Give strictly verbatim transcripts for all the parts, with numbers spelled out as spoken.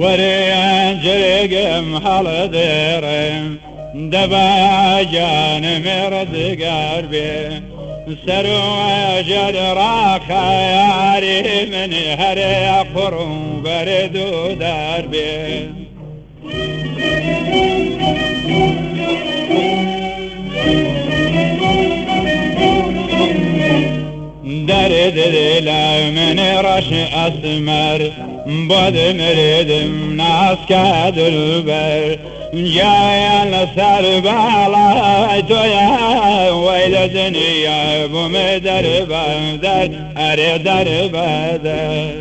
وريان جرقم حل ديرم دبا جان مرد قربي سرو جد راخ ياري من هري قرو بردو دربي درد دل من رش اسمر بود مردم ناس کدل بر جای لسر بالای تو یا ویل دنیا بوم در بدر اره در بدر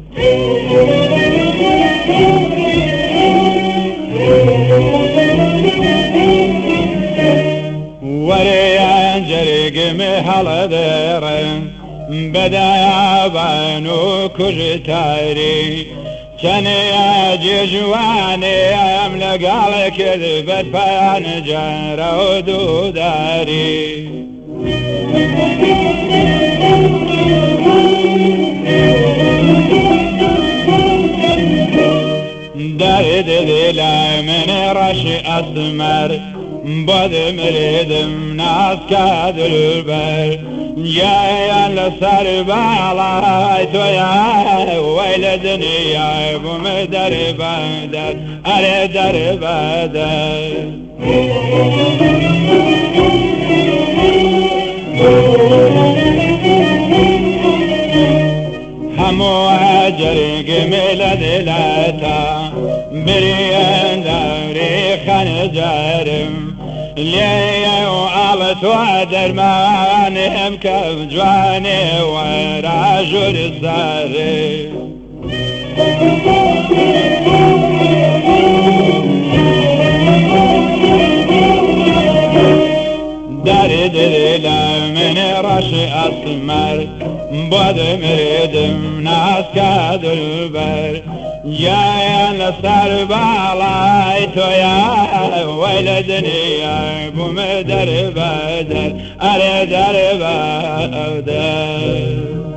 وريان جرق محل ديرن بدايا بانو كجتاري كان ياجي جواني املق على كذبت بيان جارة ودوداري درد دلا من رش اسمر بود مردم ناس کدل بر جای لسر بالای تو یا ویل دنیا بوم در بدر اره در بدر همو جرق ملد لاتا بريان داري خنجرم ليه وعلت وعدر مانهم كف جواني وراجل الزاري داري دليلا من رش اسمر بود مردم ناس كدل بر جاي لسر بالای تو یا ویل دنیا بوم در بدر اره در بدر